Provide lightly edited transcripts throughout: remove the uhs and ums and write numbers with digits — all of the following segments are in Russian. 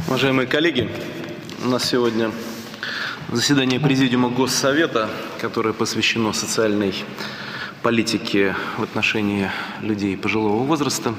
Уважаемые коллеги, у нас сегодня заседание Президиума Госсовета, которое посвящено социальной политике в отношении людей пожилого возраста.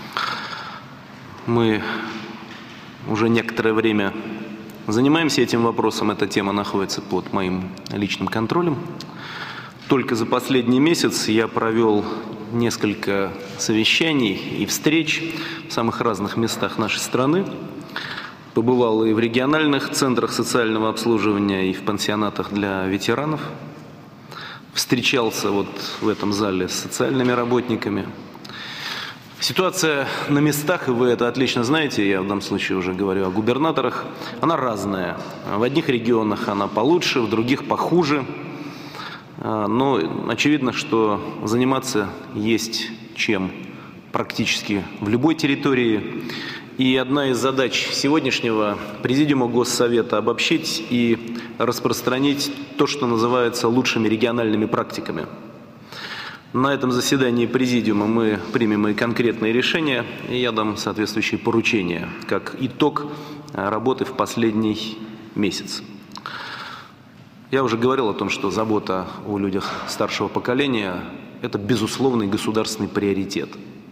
Мы уже некоторое время занимаемся этим вопросом, эта тема находится под моим личным контролем. Только за последний месяц я провел несколько совещаний и встреч в самых разных местах нашей страны. Побывал и в региональных центрах социального обслуживания, и в пансионатах для ветеранов. Встречался вот в этом зале с социальными работниками. Ситуация на местах, и вы это отлично знаете, я в данном случае уже говорю о губернаторах, она разная. В одних регионах она получше, в других похуже. Но очевидно, что заниматься есть чем практически в любой территории. И одна из задач сегодняшнего Президиума Госсовета – обобщить и распространить то, что называется лучшими региональными практиками. На этом заседании Президиума мы примем и конкретные решения, и я дам соответствующие поручения, как итог работы в последний месяц. Я уже говорил о том, что забота о людях старшего поколения – это безусловный государственный приоритет.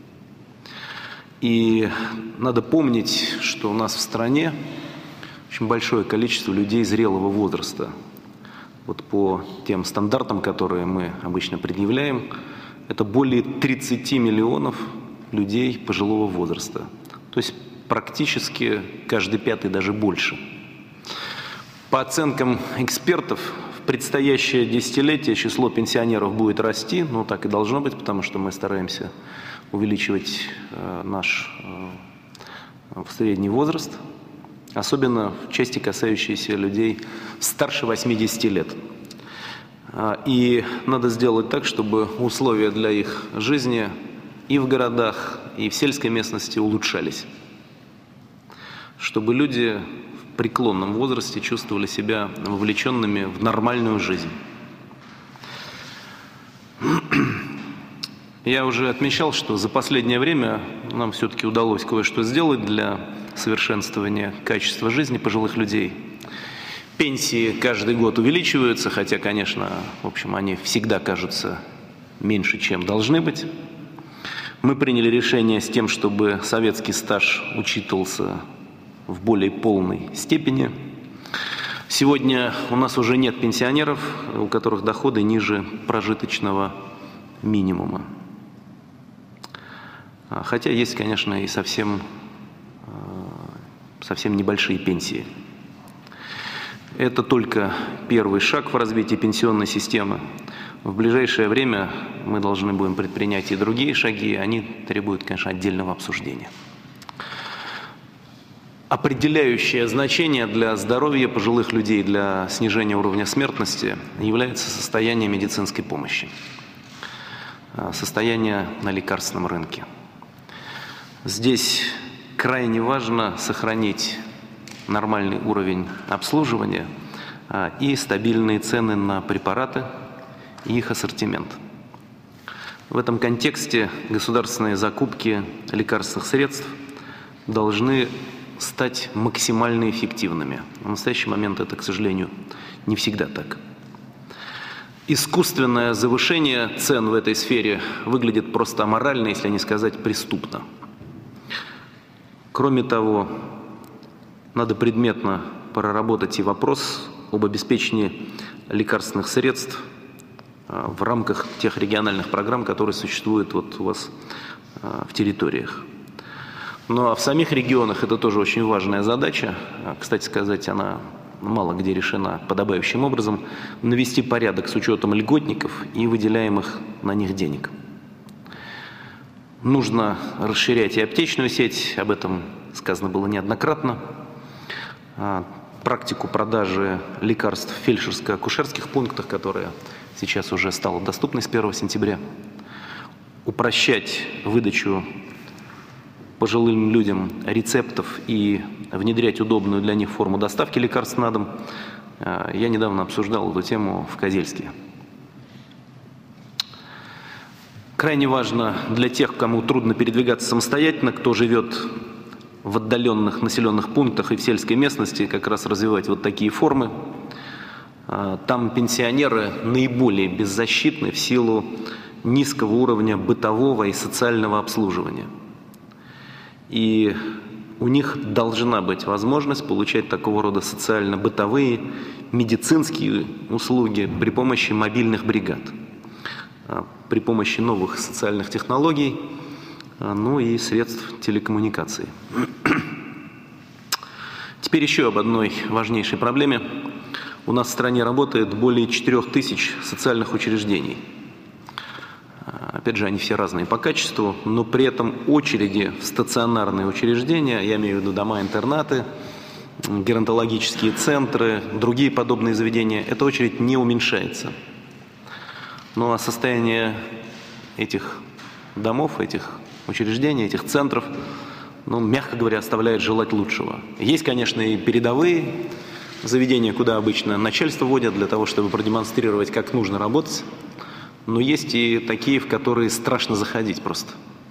И надо помнить, что у нас в стране очень большое количество людей зрелого возраста. Вот по тем стандартам, которые мы обычно предъявляем, это более 30 миллионов людей пожилого возраста. То есть практически каждый пятый, даже больше. По оценкам экспертов, в предстоящее десятилетие число пенсионеров будет расти, ну так и должно быть, потому что мы стараемся увеличивать наш средний возраст, особенно в части, касающейся людей старше 80 лет. И надо сделать так, чтобы условия для их жизни и в городах, и в сельской местности улучшались. Чтобы люди в преклонном возрасте чувствовали себя вовлеченными в нормальную жизнь. Я уже отмечал, что за последнее время нам все-таки удалось кое-что сделать для совершенствования качества жизни пожилых людей. Пенсии каждый год увеличиваются, хотя, конечно, в общем, они всегда кажутся меньше, чем должны быть. Мы приняли решение с тем, чтобы советский стаж учитывался в более полной степени. Сегодня у нас уже нет пенсионеров, у которых доходы ниже прожиточного минимума. Хотя есть, конечно, и совсем небольшие пенсии. Это только первый шаг в развитии пенсионной системы. В ближайшее время мы должны будем предпринять и другие шаги, они требуют, конечно, отдельного обсуждения. Определяющее значение для здоровья пожилых людей, для снижения уровня смертности является состояние медицинской помощи, состояние на лекарственном рынке. Здесь крайне важно сохранить нормальный уровень обслуживания и стабильные цены на препараты и их ассортимент. В этом контексте государственные закупки лекарственных средств должны стать максимально эффективными. В настоящий момент это, к сожалению, не всегда так. Искусственное завышение цен в этой сфере выглядит просто аморально, если не сказать преступно. Кроме того, надо предметно проработать и вопрос об обеспечении лекарственных средств в рамках тех региональных программ, которые существуют вот у вас в территориях. Ну а в самих регионах это тоже очень важная задача. Кстати сказать, она мало где решена подобающим образом. Навести порядок с учетом льготников и выделяемых на них денег. Нужно расширять и аптечную сеть, об этом сказано было неоднократно. Практику продажи лекарств в фельдшерско-акушерских пунктах, которая сейчас уже стала доступной с 1 сентября. Упрощать выдачу пожилым людям рецептов и внедрять удобную для них форму доставки лекарств на дом. Я недавно обсуждал эту тему в Козельске. Крайне важно для тех, кому трудно передвигаться самостоятельно, кто живет в отдаленных населенных пунктах и в сельской местности как раз развивать вот такие формы. Там пенсионеры наиболее беззащитны в силу низкого уровня бытового и социального обслуживания. И у них должна быть возможность получать такого рода социально-бытовые, медицинские услуги при помощи мобильных бригад, при помощи новых социальных технологий, ну и средств телекоммуникации. Теперь еще об одной важнейшей проблеме. У нас в стране работает более 4000 социальных учреждений. Опять же, они все разные по качеству, но при этом очереди в стационарные учреждения, я имею в виду дома-интернаты, геронтологические центры, другие подобные заведения, эта очередь не уменьшается. Ну а состояние этих домов, этих учреждений, этих центров, ну, мягко говоря, оставляет желать лучшего. Есть, конечно, и передовые заведения, куда обычно начальство водят для того, чтобы продемонстрировать, как нужно работать. Но есть и такие, в которые страшно заходить просто.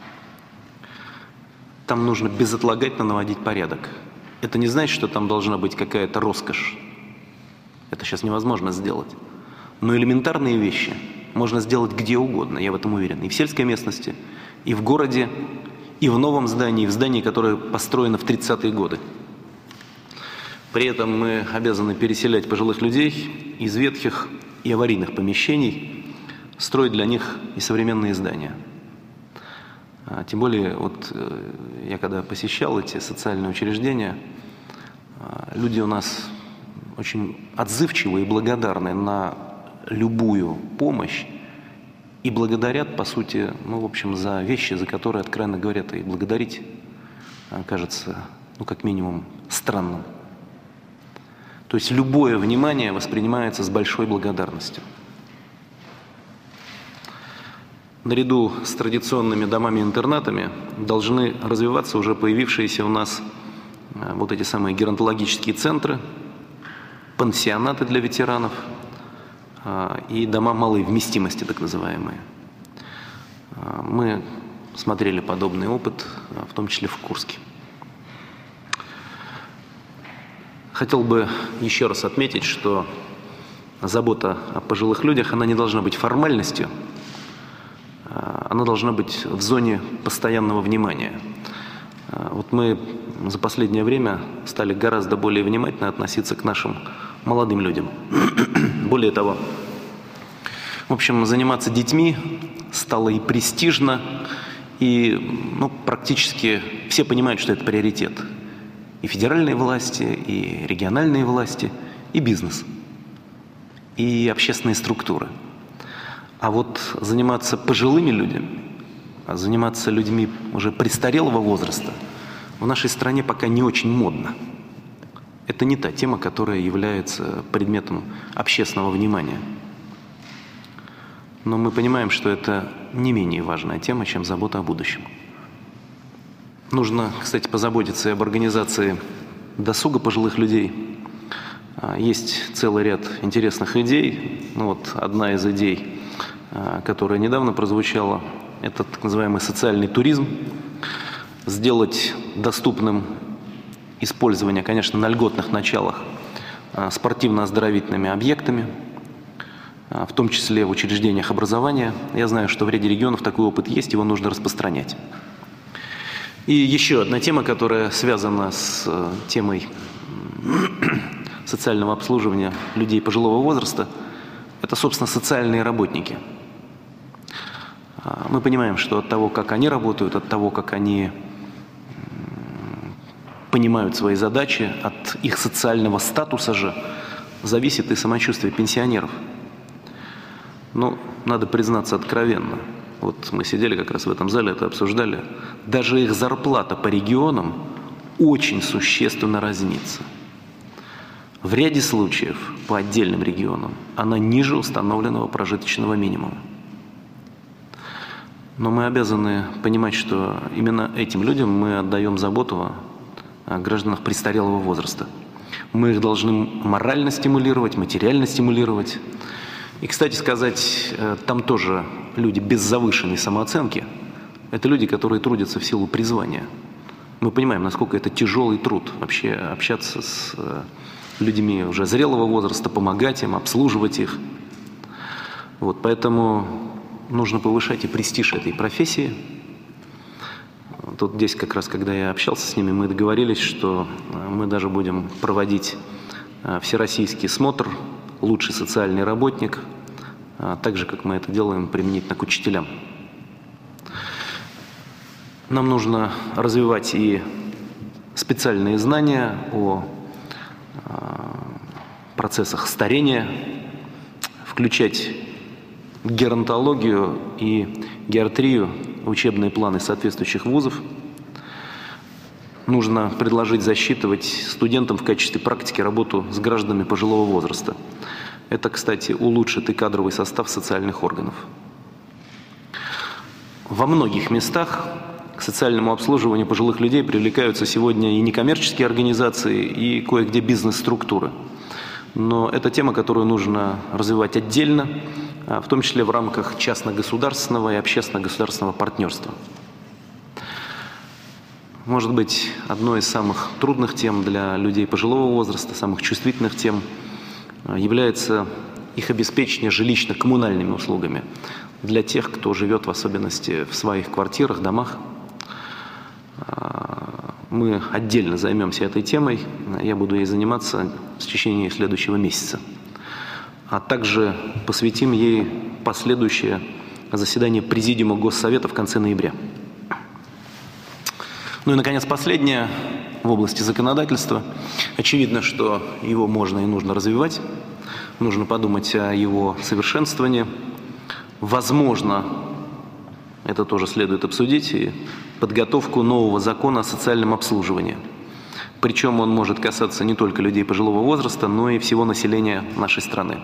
Там нужно безотлагательно наводить порядок. Это не значит, что там должна быть какая-то роскошь. Это сейчас невозможно сделать. Но элементарные вещи можно сделать где угодно, я в этом уверен. И в сельской местности, и в городе, и в новом здании, и в здании, которое построено в 30-е годы. При этом мы обязаны переселять пожилых людей из ветхих и аварийных помещений, строить для них и современные здания. Тем более, вот я когда посещал эти социальные учреждения, люди у нас очень отзывчивые и благодарны на любую помощь и благодарят, по сути, ну, в общем, за вещи, за которые, откровенно говоря, и благодарить кажется, ну, как минимум, странным. То есть любое внимание воспринимается с большой благодарностью. Наряду с традиционными домами-интернатами должны развиваться уже появившиеся у нас вот эти самые геронтологические центры, пансионаты для ветеранов и дома малой вместимости, так называемые. Мы смотрели подобный опыт, в том числе в Курске. Хотел бы еще раз отметить, что забота о пожилых людях, она не должна быть формальностью, она должна быть в зоне постоянного внимания. Вот мы за последнее время стали гораздо более внимательно относиться к нашим молодым людям. Более того, в общем, заниматься детьми стало и престижно, и практически все понимают, что это приоритет. И федеральные власти, и региональные власти, и бизнес, и общественные структуры. А вот заниматься пожилыми людьми, заниматься людьми уже престарелого возраста в нашей стране пока не очень модно. Это не та тема, которая является предметом общественного внимания. Но мы понимаем, что это не менее важная тема, чем забота о будущем. Нужно, кстати, позаботиться и об организации досуга пожилых людей. Есть целый ряд интересных идей. Одна из идей, которая недавно прозвучала, это так называемый социальный туризм. Сделать доступным использование, конечно, на льготных началах спортивно-оздоровительными объектами, в том числе в учреждениях образования. Я знаю, что в ряде регионов такой опыт есть, его нужно распространять. И еще одна тема, которая связана с темой социального обслуживания людей пожилого возраста, это, собственно, социальные работники. Мы понимаем, что от того, как они работают, от того, как они понимают свои задачи, от их социального статуса же зависит и самочувствие пенсионеров. Надо признаться откровенно. Вот мы сидели как раз в этом зале, это обсуждали. Даже их зарплата по регионам очень существенно разнится. В ряде случаев по отдельным регионам она ниже установленного прожиточного минимума. Но мы обязаны понимать, что именно этим людям мы отдаем заботу о гражданах престарелого возраста. Мы их должны морально стимулировать, материально стимулировать. И, кстати сказать, там тоже люди без завышенной самооценки. Это люди, которые трудятся в силу призвания. Мы понимаем, насколько это тяжелый труд вообще общаться с людьми уже зрелого возраста, помогать им, обслуживать их. Вот, поэтому нужно повышать и престиж этой профессии. Тут здесь как раз, когда я общался с ними, мы договорились, что мы даже будем проводить всероссийский смотр «Лучший социальный работник», так же, как мы это делаем применительно к учителям. Нам нужно развивать и специальные знания о процессах старения, включать геронтологию и гератрию в учебные планы соответствующих вузов. Нужно предложить засчитывать студентам в качестве практики работу с гражданами пожилого возраста. Это, кстати, улучшит и кадровый состав социальных органов. Во многих местах к социальному обслуживанию пожилых людей привлекаются сегодня и некоммерческие организации, и кое-где бизнес-структуры. Но это тема, которую нужно развивать отдельно, в том числе в рамках частно-государственного и общественно-государственного партнерства. Может быть, одной из самых трудных тем для людей пожилого возраста, самых чувствительных тем является их обеспечение жилищно-коммунальными услугами для тех, кто живет в особенности в своих квартирах, домах. Мы отдельно займемся этой темой, я буду ей заниматься в течение следующего месяца. А также посвятим ей последующее заседание Президиума Госсовета в конце ноября. Ну и, наконец, последнее в области законодательства. Очевидно, что его можно и нужно развивать. Нужно подумать о его совершенствовании. Возможно, это тоже следует обсудить, и подготовку нового закона о социальном обслуживании. Причем он может касаться не только людей пожилого возраста, но и всего населения нашей страны.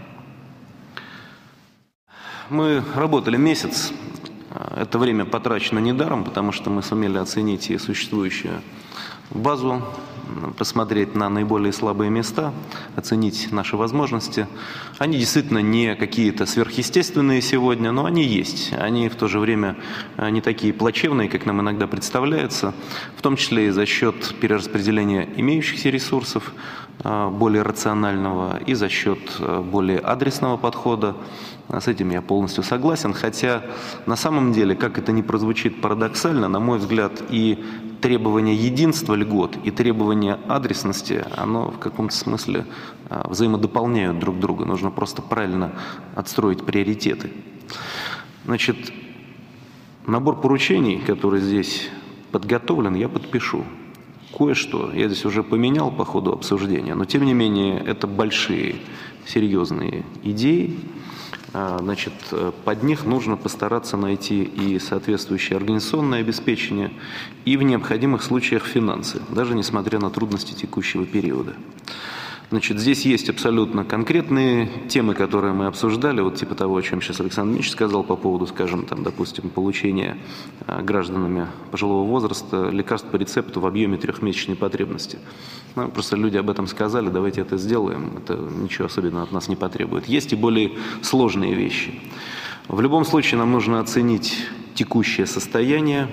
Мы работали месяц. Это время потрачено недаром, потому что мы сумели оценить и существующую базу, посмотреть на наиболее слабые места, оценить наши возможности. Они действительно не какие-то сверхъестественные сегодня, но они есть. Они в то же время не такие плачевные, как нам иногда представляется, в том числе и за счет перераспределения имеющихся ресурсов, более рационального, и за счет более адресного подхода. С этим я полностью согласен, хотя на самом деле, как это ни прозвучит парадоксально, на мой взгляд, и требование единства льгот, и требование адресности, оно в каком-то смысле взаимодополняют друг друга. Нужно просто правильно отстроить приоритеты. Значит, набор поручений, который здесь подготовлен, я подпишу. Кое-что я здесь уже поменял по ходу обсуждения, но тем не менее это большие, серьезные идеи. Значит, под них нужно постараться найти и соответствующее организационное обеспечение, и в необходимых случаях финансы, даже несмотря на трудности текущего периода. Значит, здесь есть абсолютно конкретные темы, которые мы обсуждали, вот типа того, о чем сейчас Александр Ильич сказал по поводу, скажем, там, допустим, получения гражданами пожилого возраста лекарств по рецепту в объеме 3-месячной потребности. Ну, просто люди об этом сказали, давайте это сделаем, это ничего особенного от нас не потребует. Есть и более сложные вещи. В любом случае нам нужно оценить текущее состояние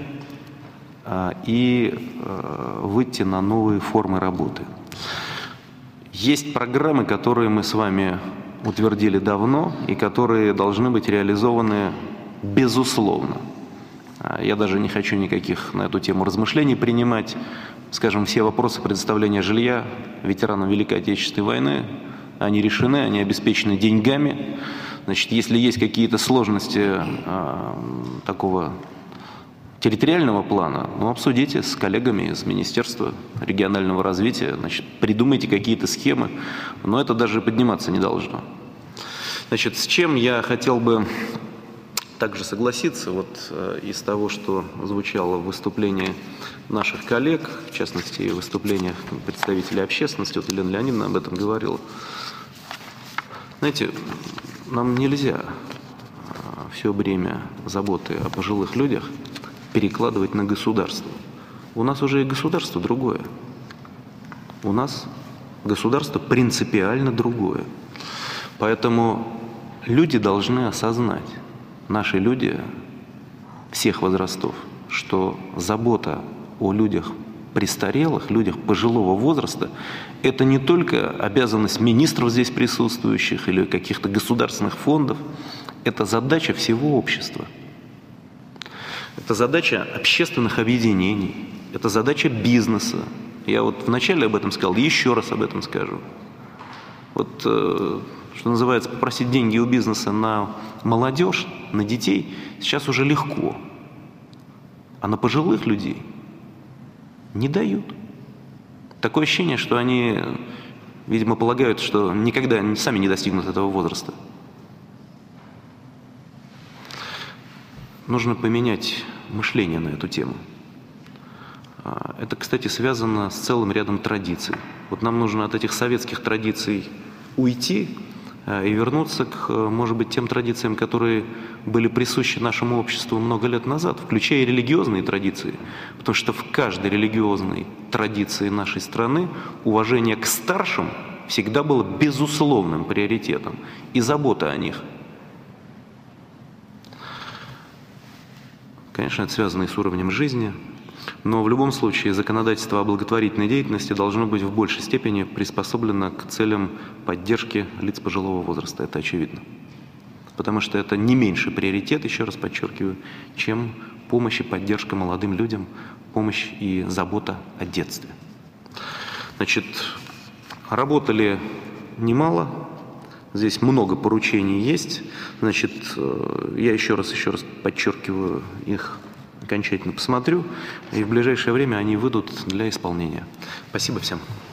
и выйти на новые формы работы. Есть программы, которые мы с вами утвердили давно и которые должны быть реализованы безусловно. Я даже не хочу никаких на эту тему размышлений принимать. Скажем, все вопросы предоставления жилья ветеранам Великой Отечественной войны, они решены, они обеспечены деньгами. Значит, если есть какие-то сложности такого территориального плана, ну, обсудите с коллегами из Министерства регионального развития, значит, придумайте какие-то схемы, но это даже подниматься не должно. Значит, с чем я хотел бы также согласиться, вот из того, что звучало в выступлении наших коллег, в частности, в выступлениях представителей общественности, вот Елена Леонидовна об этом говорила. Знаете, нам нельзя все время заботы о пожилых людях перекладывать на государство. У нас уже и государство другое. У нас государство принципиально другое. Поэтому люди должны осознать, наши люди всех возрастов, что забота о людях престарелых, людях пожилого возраста, это не только обязанность министров здесь присутствующих или каких-то государственных фондов, это задача всего общества. Это задача общественных объединений, это задача бизнеса. Я вот вначале об этом сказал, еще раз об этом скажу. Вот, что называется, попросить деньги у бизнеса на молодежь, на детей сейчас уже легко. А на пожилых людей не дают. Такое ощущение, что они, видимо, полагают, что никогда сами не достигнут этого возраста. Нужно поменять мышление на эту тему. Это, кстати, связано с целым рядом традиций. Вот нам нужно от этих советских традиций уйти и вернуться к, может быть, тем традициям, которые были присущи нашему обществу много лет назад, включая и религиозные традиции. Потому что в каждой религиозной традиции нашей страны уважение к старшим всегда было безусловным приоритетом и забота о них. Конечно, это связано и с уровнем жизни, но в любом случае законодательство о благотворительной деятельности должно быть в большей степени приспособлено к целям поддержки лиц пожилого возраста, это очевидно. Потому что это не меньший приоритет, еще раз подчеркиваю, чем помощь и поддержка молодым людям, помощь и забота о детстве. Значит, работали немало, здесь много поручений есть. Значит, я еще раз подчеркиваю, их окончательно посмотрю, и в ближайшее время они выйдут для исполнения. Спасибо всем.